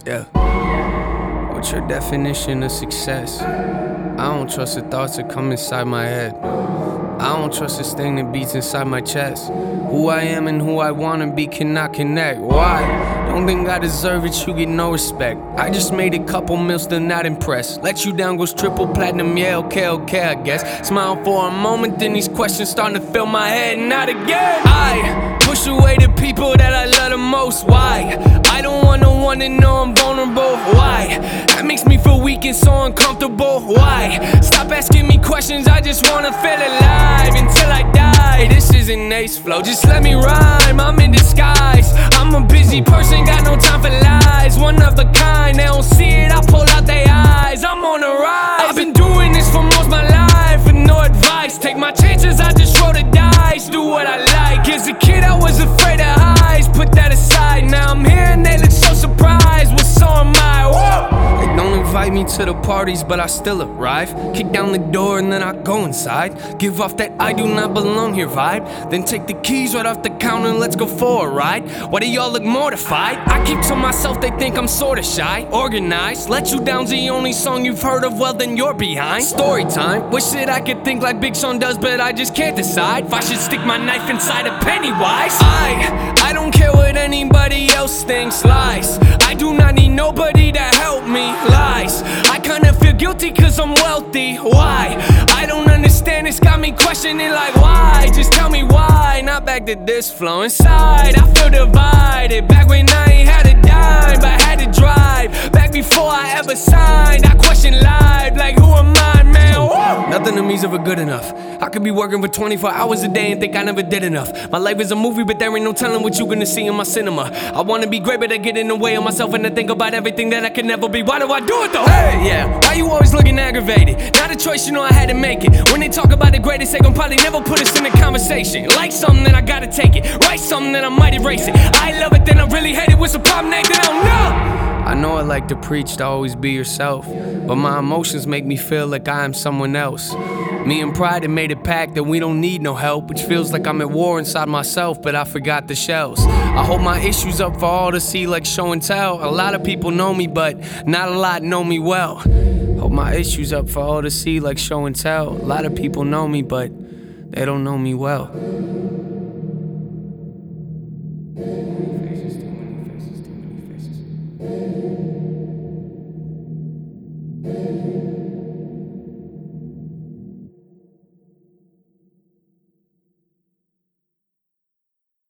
Yeah. What's your definition of success? I don't trust the thoughts that come inside my head. I don't trust this thing that beats inside my chest. Who I am and who I wanna be cannot connect. Why? Don't think I deserve it, you get no respect. I just made a couple mils, still not impressed. Let you down goes triple platinum, yeah, okay, I guess. Smile for a moment, then these questions starting to fill my head, not again. I push away the people that I love the most, why? I don't want no one to know I'm vulnerable, why? That makes me feel weak and so uncomfortable, why? Stop asking me questions, I just wanna feel alive until I die. This isn't Ace Flow, just let me rhyme, I'm in disguise. I'm a busy person, got no time for lies. One of a kind, they don't see it, I pull out their eyes. I'm on the rise, I've been doing this for most my life with no advice. Take my chances, I just roll the dice, do what I like. As a kid I was afraid of highs, put that aside. Now I'm here and they look so surprised, well so am I. Whoa. They don't invite me to the parties, but I still arrive. Kick down the door and then I go inside. Give off that I do not belong here vibe. Then take the keys right off the counter and let's go for a ride. Why do y'all look mortified? I keep to myself, they think I'm sorta shy. Organized, Let You Down's the only song you've heard of, well then you're behind. Story time, wish that I could think like Big Sean does, but I just can't decide if I should stick my knife inside a Pennywise. I don't care what anybody else thinks, lies. I do not need nobody to help me, lies. I kinda feel guilty cause I'm wealthy, why? I don't understand, it's got me questioning like why? Just tell me why, not back to this flow inside. I feel divided, back when I ain't had a dime, but had to drive. Back before I ever signed, I question live, like who am I, man? Whoa. Nothing to me's ever good enough. I could be working for 24 hours a day and think I never did enough. My life is a movie, but there ain't no telling what you gonna see in my cinema. I wanna be great, but I get in the way of myself and I think about everything that I could never be. Why do I do it though? Hey, yeah, why you always looking aggravated? Not a choice, you know I had to make it. When they talk about the greatest, they gon' probably never put us in a conversation. Like something that I gotta take it, write something that I might erase it. I love it, then I really hate it. What's the problem, Nathan? I don't know. I know I like to preach to always be yourself, but my emotions make me feel like I am someone else. Me and pride have made a pact that we don't need no help, which feels like I'm at war inside myself, but I forgot the shells. I hold my issues up for all to see like show and tell. A lot of people know me, but not a lot know me well. Hold my issues up for all to see like show and tell. A lot of people know me, but they don't know me well.